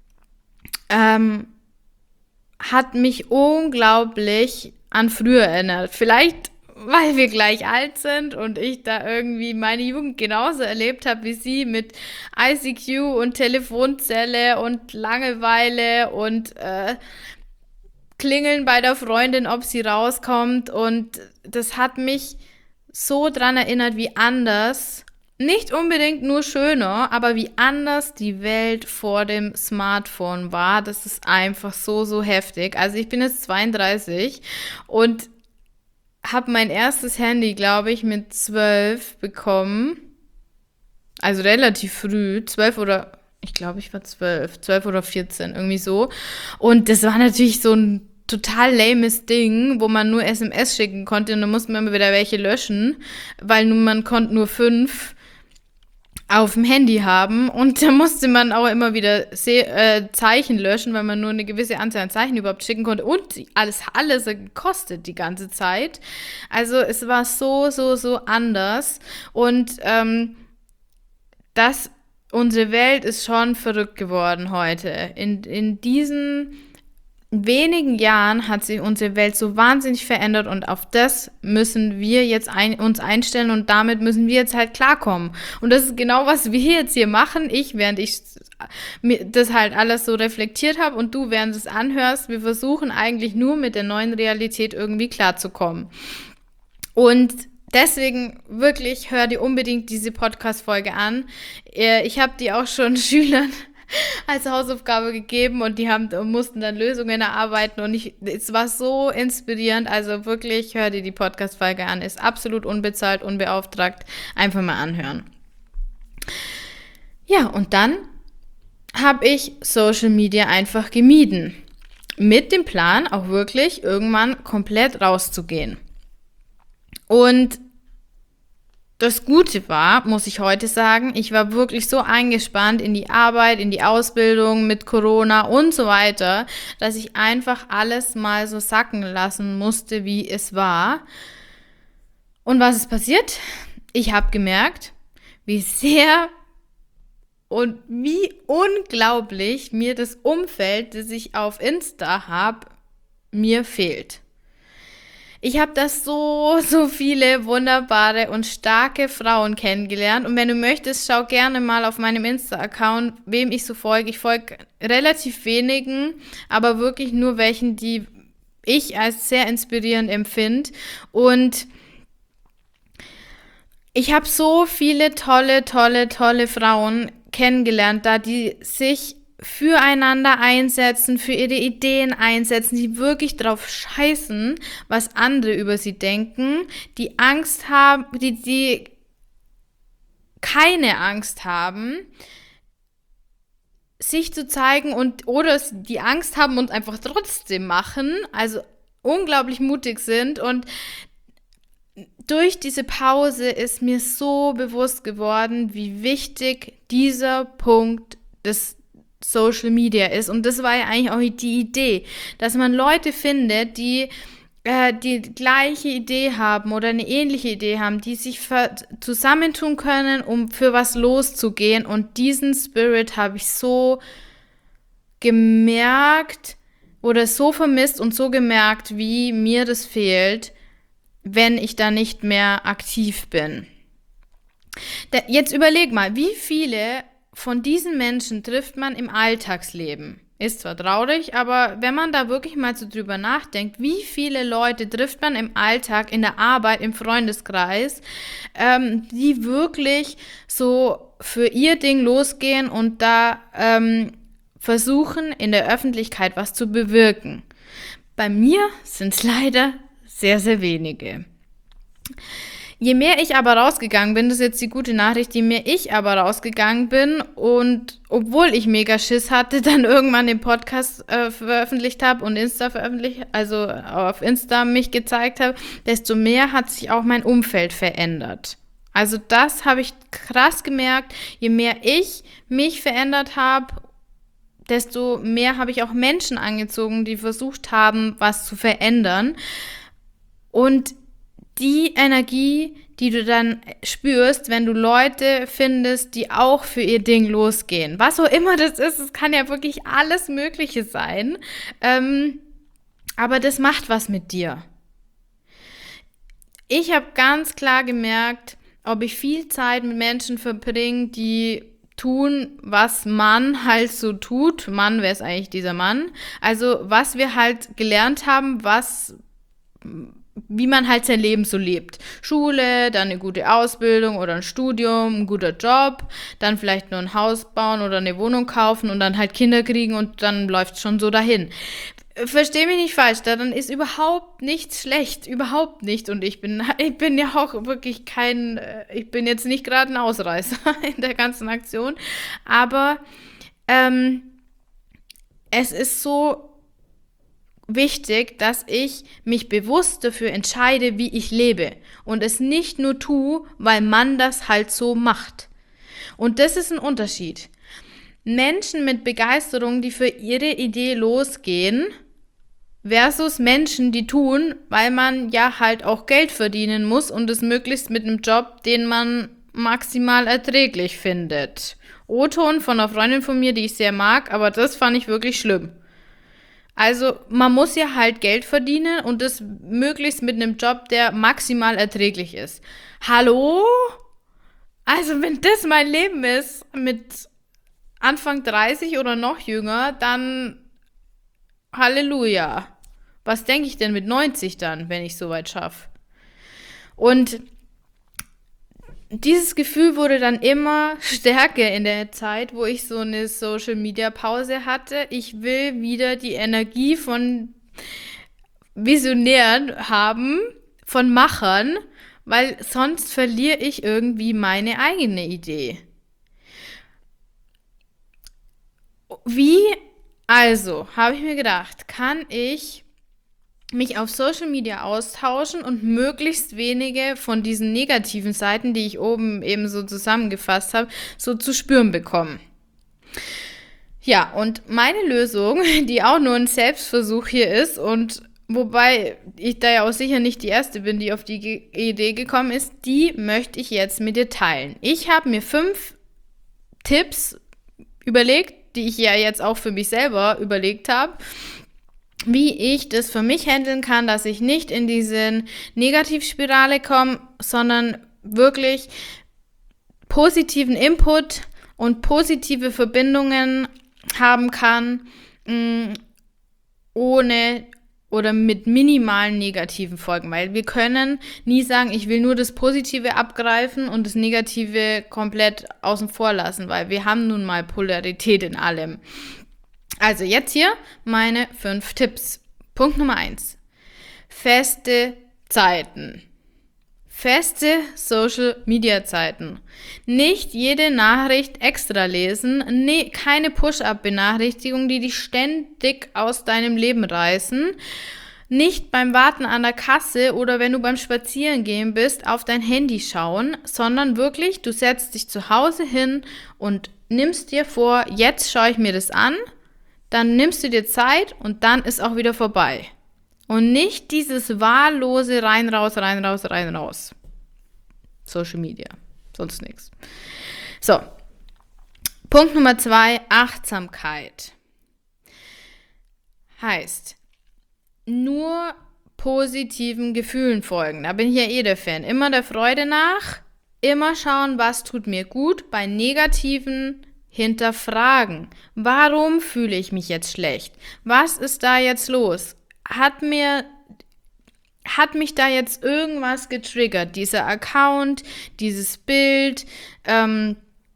ähm, hat mich unglaublich an früher erinnert. Vielleicht, weil wir gleich alt sind und ich da irgendwie meine Jugend genauso erlebt habe wie sie mit I C Q und Telefonzelle und Langeweile und äh, Klingeln bei der Freundin, ob sie rauskommt. Und das hat mich so dran erinnert, wie anders, nicht unbedingt nur schöner, aber wie anders die Welt vor dem Smartphone war. Das ist einfach so, so heftig. Also ich bin jetzt zweiunddreißig und habe mein erstes Handy, glaube ich, mit zwölf bekommen. Also relativ früh, zwölf oder, ich glaube, ich war zwölf, zwölf oder vierzehn, irgendwie so. Und das war natürlich so ein total lames Ding, wo man nur S M S schicken konnte und dann musste man immer wieder welche löschen, weil nun man konnte nur fünf auf dem Handy haben und da musste man auch immer wieder Se- äh, Zeichen löschen, weil man nur eine gewisse Anzahl an Zeichen überhaupt schicken konnte und alles, alles gekostet die ganze Zeit. Also es war so, so, so anders und ähm, das, unsere Welt ist schon verrückt geworden heute. In, in diesen wenigen Jahren hat sich unsere Welt so wahnsinnig verändert und auf das müssen wir jetzt ein, uns einstellen und damit müssen wir jetzt halt klarkommen. Und das ist genau, was wir jetzt hier machen. Ich, während ich mir das halt alles so reflektiert habe und du, während du es anhörst, wir versuchen eigentlich nur mit der neuen Realität irgendwie klarzukommen. Und deswegen wirklich, hör dir unbedingt diese Podcast-Folge an. Ich habe die auch schon Schülern als Hausaufgabe gegeben und die haben mussten dann Lösungen erarbeiten und ich, es war so inspirierend, also wirklich, hör dir die Podcast-Folge an, ist absolut unbezahlt, unbeauftragt, einfach mal anhören. Ja, und dann habe ich Social Media einfach gemieden, mit dem Plan auch wirklich irgendwann komplett rauszugehen. Und das Gute war, muss ich heute sagen, ich war wirklich so eingespannt in die Arbeit, in die Ausbildung mit Corona und so weiter, dass ich einfach alles mal so sacken lassen musste, wie es war. Und was ist passiert? Ich habe gemerkt, wie sehr und wie unglaublich mir das Umfeld, das ich auf Insta habe, mir fehlt. Ich habe da so, so viele wunderbare und starke Frauen kennengelernt. Und wenn du möchtest, schau gerne mal auf meinem Insta-Account, wem ich so folge. Ich folge relativ wenigen, aber wirklich nur welchen, die ich als sehr inspirierend empfinde. Und ich habe so viele tolle, tolle, tolle Frauen kennengelernt, da die sich füreinander einsetzen, für ihre Ideen einsetzen, die wirklich drauf scheißen, was andere über sie denken, die Angst haben, die, die keine Angst haben, sich zu zeigen und oder die Angst haben und einfach trotzdem machen, also unglaublich mutig sind. Und durch diese Pause ist mir so bewusst geworden, wie wichtig dieser Punkt des Social Media ist. Und das war ja eigentlich auch die Idee, dass man Leute findet, die äh, die gleiche Idee haben oder eine ähnliche Idee haben, die sich ver- zusammentun können, um für was loszugehen. Und diesen Spirit habe ich so gemerkt oder so vermisst und so gemerkt, wie mir das fehlt, wenn ich da nicht mehr aktiv bin. Da, jetzt überleg mal, wie viele von diesen Menschen trifft man im Alltagsleben? Ist zwar traurig, aber wenn man da wirklich mal so drüber nachdenkt, wie viele Leute trifft man im Alltag, in der Arbeit, im Freundeskreis, ähm, die wirklich so für ihr Ding losgehen und da ähm, versuchen, in der Öffentlichkeit was zu bewirken. Bei mir sind es leider sehr, sehr wenige. Je mehr ich aber rausgegangen bin, das ist jetzt die gute Nachricht, je mehr ich aber rausgegangen bin und obwohl ich mega Schiss hatte, dann irgendwann den Podcast äh, veröffentlicht habe und Insta veröffentlicht, also auf Insta mich gezeigt habe, desto mehr hat sich auch mein Umfeld verändert. Also das habe ich krass gemerkt, je mehr ich mich verändert habe, desto mehr habe ich auch Menschen angezogen, die versucht haben, was zu verändern. Und die Energie, die du dann spürst, wenn du Leute findest, die auch für ihr Ding losgehen. Was auch immer das ist, es kann ja wirklich alles Mögliche sein. Ähm, aber das macht was mit dir. Ich habe ganz klar gemerkt, ob ich viel Zeit mit Menschen verbringe, die tun, was man halt so tut. Mann, wer ist eigentlich dieser Mann? Also was wir halt gelernt haben, was wie man halt sein Leben so lebt. Schule, dann eine gute Ausbildung oder ein Studium, ein guter Job, dann vielleicht nur ein Haus bauen oder eine Wohnung kaufen und dann halt Kinder kriegen und dann läuft es schon so dahin. Versteh mich nicht falsch, daran ist überhaupt nichts schlecht, überhaupt nicht. Und ich bin, ich bin ja auch wirklich kein, ich bin jetzt nicht gerade ein Ausreißer in der ganzen Aktion, aber ähm, es ist so wichtig, dass ich mich bewusst dafür entscheide, wie ich lebe und es nicht nur tue, weil man das halt so macht. Und das ist ein Unterschied. Menschen mit Begeisterung, die für ihre Idee losgehen, versus Menschen, die tun, weil man ja halt auch Geld verdienen muss und es möglichst mit einem Job, den man maximal erträglich findet. O-Ton von einer Freundin von mir, die ich sehr mag, aber das fand ich wirklich schlimm. Also man muss ja halt Geld verdienen und das möglichst mit einem Job, der maximal erträglich ist. Hallo? Also wenn das mein Leben ist, mit Anfang dreißig oder noch jünger, dann Halleluja. Was denke ich denn mit neunzig dann, wenn ich soweit schaffe? Und dieses Gefühl wurde dann immer stärker in der Zeit, wo ich so eine Social-Media-Pause hatte. Ich will wieder die Energie von Visionären haben, von Machern, weil sonst verliere ich irgendwie meine eigene Idee. Wie, also, habe ich mir gedacht, kann ich mich auf Social Media austauschen und möglichst wenige von diesen negativen Seiten, die ich oben eben so zusammengefasst habe, so zu spüren bekommen. Ja, und meine Lösung, die auch nur ein Selbstversuch hier ist und wobei ich da ja auch sicher nicht die Erste bin, die auf die Ge- Idee gekommen ist, die möchte ich jetzt mit dir teilen. Ich habe mir fünf Tipps überlegt, die ich ja jetzt auch für mich selber überlegt habe, wie ich das für mich handeln kann, dass ich nicht in diese Negativspirale komme, sondern wirklich positiven Input und positive Verbindungen haben kann, mh, ohne oder mit minimalen negativen Folgen, weil wir können nie sagen, ich will nur das Positive abgreifen und das Negative komplett außen vor lassen, weil wir haben nun mal Polarität in allem. Also jetzt hier meine fünf Tipps. Punkt Nummer eins. Feste Zeiten. Feste Social-Media-Zeiten. Nicht jede Nachricht extra lesen, nee, keine Push-Up-Benachrichtigung, die dich ständig aus deinem Leben reißen. Nicht beim Warten an der Kasse oder wenn du beim Spazierengehen bist, auf dein Handy schauen, sondern wirklich, du setzt dich zu Hause hin und nimmst dir vor, jetzt schaue ich mir das an, dann nimmst du dir Zeit und dann ist auch wieder vorbei. Und nicht dieses wahllose rein, raus, rein, raus, rein, raus. Social Media, sonst nichts. So, Punkt Nummer zwei, Achtsamkeit. Heißt, nur positiven Gefühlen folgen. Da bin ich ja eh der Fan. Immer der Freude nach, immer schauen, was tut mir gut. Bei negativen hinterfragen. Warum fühle ich mich jetzt schlecht? Was ist da jetzt los? Hat mir, hat mich da jetzt irgendwas getriggert? Dieser Account, dieses Bild, ähm,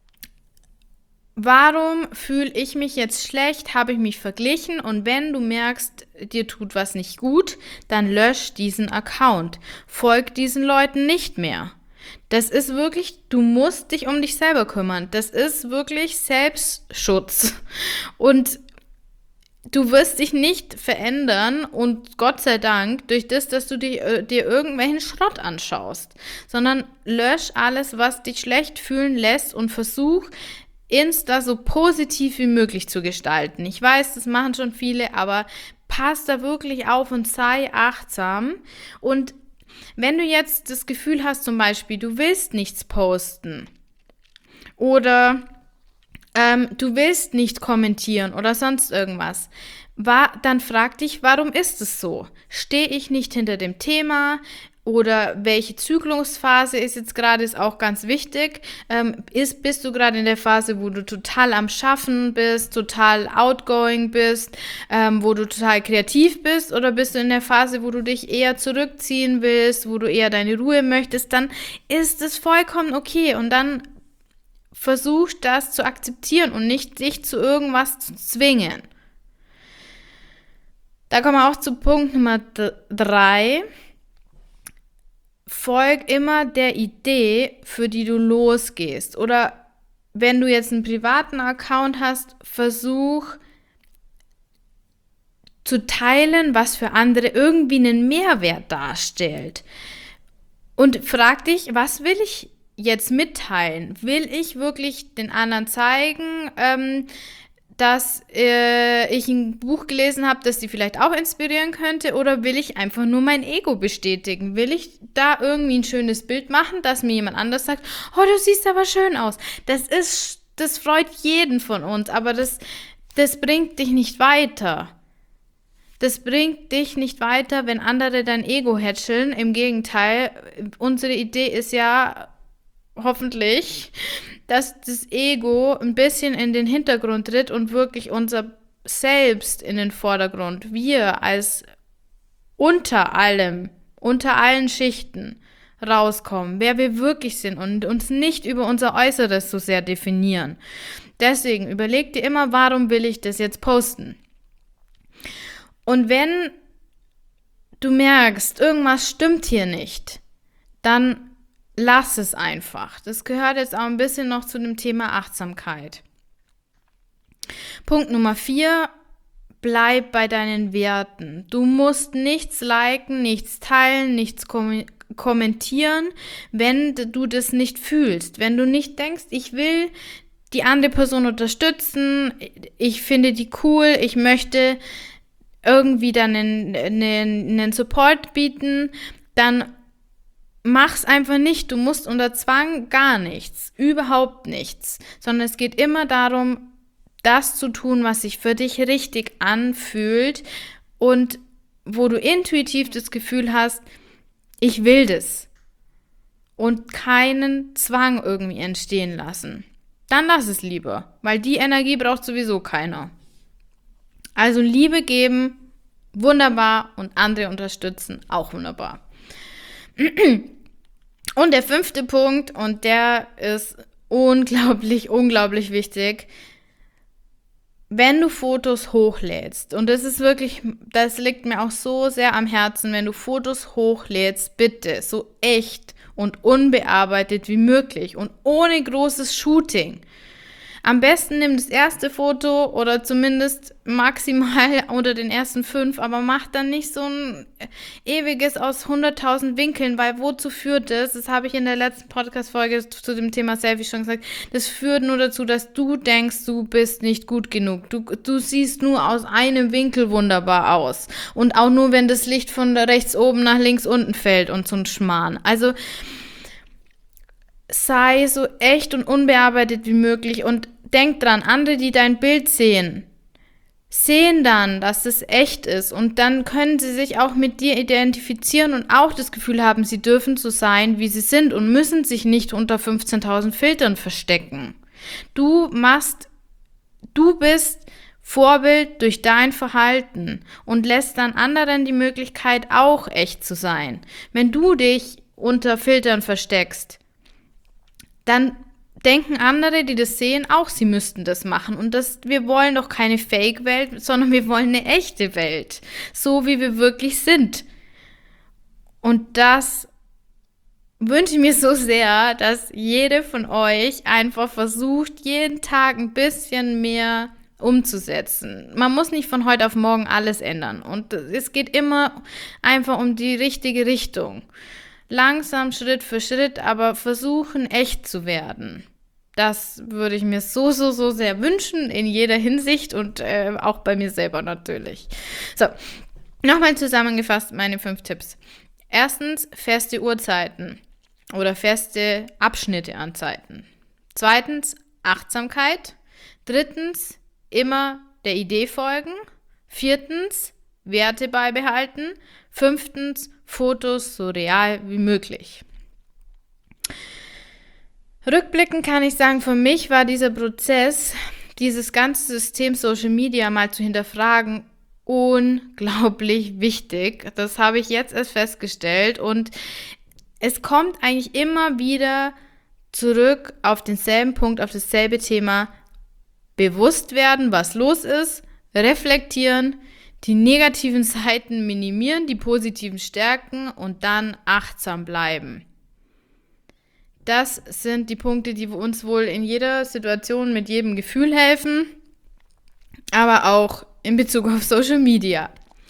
warum fühle ich mich jetzt schlecht? Habe ich mich verglichen? Und wenn du merkst, dir tut was nicht gut, dann lösch diesen Account. Folg diesen Leuten nicht mehr. Das ist wirklich, du musst dich um dich selber kümmern. Das ist wirklich Selbstschutz. Und du wirst dich nicht verändern und Gott sei Dank durch das, dass du dir, dir irgendwelchen Schrott anschaust, sondern lösch alles, was dich schlecht fühlen lässt und versuch, Insta so positiv wie möglich zu gestalten. Ich weiß, das machen schon viele, aber pass da wirklich auf und sei achtsam. Und wenn du jetzt das Gefühl hast, zum Beispiel, du willst nichts posten oder ähm, du willst nicht kommentieren oder sonst irgendwas, war, dann frag dich, warum ist es so? Stehe ich nicht hinter dem Thema? Oder welche Zyklusphase ist jetzt gerade, ist auch ganz wichtig. Ähm, ist, bist du gerade in der Phase, wo du total am Schaffen bist, total outgoing bist, ähm, wo du total kreativ bist? Oder bist du in der Phase, wo du dich eher zurückziehen willst, wo du eher deine Ruhe möchtest? Dann ist es vollkommen okay. Und dann versuch das zu akzeptieren und nicht dich zu irgendwas zu zwingen. Da kommen wir auch zu Punkt Nummer drei. Folg immer der Idee, für die du losgehst. Oder wenn du jetzt einen privaten Account hast, versuch zu teilen, was für andere irgendwie einen Mehrwert darstellt. Und frag dich, was will ich jetzt mitteilen? Will ich wirklich den anderen zeigen, ähm, dass äh, ich ein Buch gelesen habe, das sie vielleicht auch inspirieren könnte, oder will ich einfach nur mein Ego bestätigen? Will ich da irgendwie ein schönes Bild machen, dass mir jemand anders sagt, oh, du siehst aber schön aus. Das ist, das freut jeden von uns, aber das, das bringt dich nicht weiter. Das bringt dich nicht weiter, wenn andere dein Ego hätscheln. Im Gegenteil, unsere Idee ist ja, hoffentlich, dass das Ego ein bisschen in den Hintergrund tritt und wirklich unser Selbst in den Vordergrund. Wir als unter allem, unter allen Schichten rauskommen, wer wir wirklich sind und uns nicht über unser Äußeres so sehr definieren. Deswegen überleg dir immer, warum will ich das jetzt posten? Und wenn du merkst, irgendwas stimmt hier nicht, dann lass es einfach. Das gehört jetzt auch ein bisschen noch zu dem Thema Achtsamkeit. Punkt Nummer vier, bleib bei deinen Werten. Du musst nichts liken, nichts teilen, nichts kom- kommentieren, wenn du das nicht fühlst. Wenn du nicht denkst, ich will die andere Person unterstützen, ich finde die cool, ich möchte irgendwie dann einen, einen, einen Support bieten, dann mach's einfach nicht. Du musst unter Zwang gar nichts, überhaupt nichts, sondern es geht immer darum, das zu tun, was sich für dich richtig anfühlt und wo du intuitiv das Gefühl hast, ich will das und keinen Zwang irgendwie entstehen lassen. Dann lass es lieber, weil die Energie braucht sowieso keiner. Also Liebe geben, wunderbar und andere unterstützen, auch wunderbar. Und der fünfte Punkt, und der ist unglaublich, unglaublich wichtig, wenn du Fotos hochlädst, und das ist wirklich, das liegt mir auch so sehr am Herzen, wenn du Fotos hochlädst, bitte so echt und unbearbeitet wie möglich und ohne großes Shooting. Am besten nimm das erste Foto oder zumindest maximal unter den ersten fünf, aber mach dann nicht so ein ewiges aus hunderttausend Winkeln, weil wozu führt das? Das habe ich in der letzten Podcast-Folge zu dem Thema Selfie schon gesagt. Das führt nur dazu, dass du denkst, du bist nicht gut genug. Du, du siehst nur aus einem Winkel wunderbar aus. Und auch nur, wenn das Licht von rechts oben nach links unten fällt und so ein Schmarrn. Also sei so echt und unbearbeitet wie möglich und denk dran, andere, die dein Bild sehen, sehen dann, dass es echt ist und dann können sie sich auch mit dir identifizieren und auch das Gefühl haben, sie dürfen so sein, wie sie sind und müssen sich nicht unter fünfzehntausend Filtern verstecken. Du machst, du bist Vorbild durch dein Verhalten und lässt dann anderen die Möglichkeit, auch echt zu sein. Wenn du dich unter Filtern versteckst, dann denken andere, die das sehen, auch, sie müssten das machen. Und das, wir wollen doch keine Fake-Welt, sondern wir wollen eine echte Welt. So, wie wir wirklich sind. Und das wünsche ich mir so sehr, dass jede von euch einfach versucht, jeden Tag ein bisschen mehr umzusetzen. Man muss nicht von heute auf morgen alles ändern. Und es geht immer einfach um die richtige Richtung. Langsam, Schritt für Schritt, aber versuchen, echt zu werden. Das würde ich mir so, so, so sehr wünschen, in jeder Hinsicht und äh, auch bei mir selber natürlich. So, nochmal zusammengefasst meine fünf Tipps. Erstens, feste Uhrzeiten oder feste Abschnitte an Zeiten. Zweitens, Achtsamkeit. Drittens, immer der Idee folgen. Viertens, Werte beibehalten. Fünftens, Fotos so real wie möglich. Rückblickend kann ich sagen, für mich war dieser Prozess, dieses ganze System Social Media mal zu hinterfragen, unglaublich wichtig. Das habe ich jetzt erst festgestellt und es kommt eigentlich immer wieder zurück auf denselben Punkt, auf dasselbe Thema. Bewusst werden, was los ist, reflektieren, die negativen Seiten minimieren, die positiven stärken und dann achtsam bleiben. Das sind die Punkte, die uns wohl in jeder Situation mit jedem Gefühl helfen, aber auch in Bezug auf Social Media.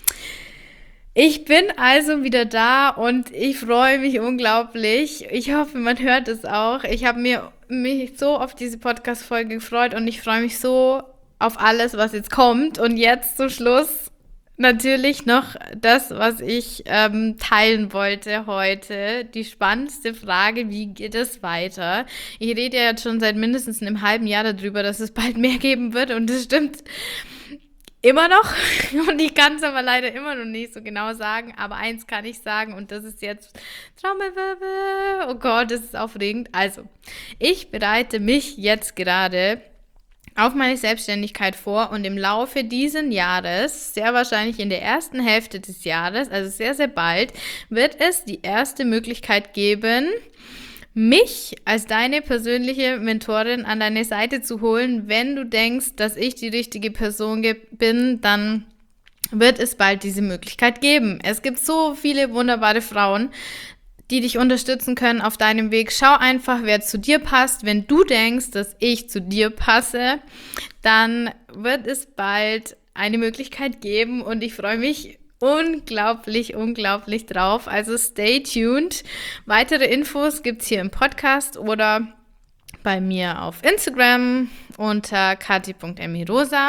Ich bin also wieder da und ich freue mich unglaublich. Ich hoffe, man hört es auch. Ich habe mir mich so auf diese Podcast-Folge gefreut und ich freue mich so auf alles, was jetzt kommt. Und jetzt zum Schluss natürlich noch das, was ich ähm, teilen wollte heute. Die spannendste Frage, wie geht es weiter? Ich rede ja jetzt schon seit mindestens einem halben Jahr darüber, dass es bald mehr geben wird und das stimmt immer noch. Und ich kann es aber leider immer noch nicht so genau sagen. Aber eins kann ich sagen und das ist jetzt Trommelwirbel. Oh Gott, das ist aufregend. Also, ich bereite mich jetzt gerade auf meine Selbstständigkeit vor und im Laufe dieses Jahres, sehr wahrscheinlich in der ersten Hälfte des Jahres, also sehr, sehr bald, wird es die erste Möglichkeit geben, mich als deine persönliche Mentorin an deine Seite zu holen. Wenn du denkst, dass ich die richtige Person bin, dann wird es bald diese Möglichkeit geben. Es gibt so viele wunderbare Frauen, die dich unterstützen können auf deinem Weg. Schau einfach, wer zu dir passt. Wenn du denkst, dass ich zu dir passe, dann wird es bald eine Möglichkeit geben und ich freue mich unglaublich, unglaublich drauf. Also stay tuned. Weitere Infos gibt's hier im Podcast oder bei mir auf Instagram unter kati punkt emirosa.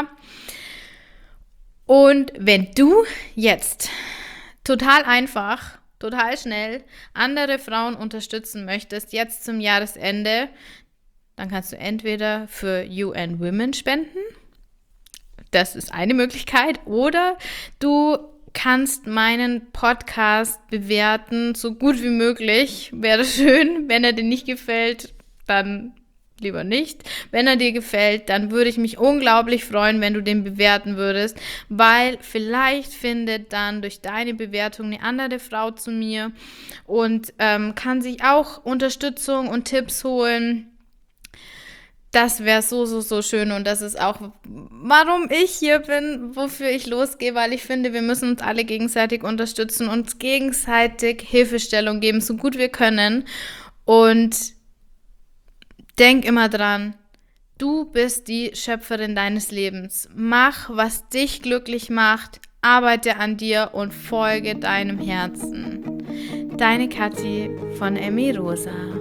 Und wenn du jetzt total einfach total schnell andere Frauen unterstützen möchtest, jetzt zum Jahresende, dann kannst du entweder für U N Women spenden, das ist eine Möglichkeit, oder du kannst meinen Podcast bewerten, so gut wie möglich, wäre schön, wenn er dir nicht gefällt, dann lieber nicht. Wenn er dir gefällt, dann würde ich mich unglaublich freuen, wenn du den bewerten würdest, weil vielleicht findet dann durch deine Bewertung eine andere Frau zu mir und ähm, kann sich auch Unterstützung und Tipps holen. Das wäre so, so, so schön und das ist auch, warum ich hier bin, wofür ich losgehe, weil ich finde, wir müssen uns alle gegenseitig unterstützen, uns gegenseitig Hilfestellung geben, so gut wir können. Und denk immer dran, du bist die Schöpferin deines Lebens. Mach, was dich glücklich macht, arbeite an dir und folge deinem Herzen. Deine Kathi von Emmy Rosa.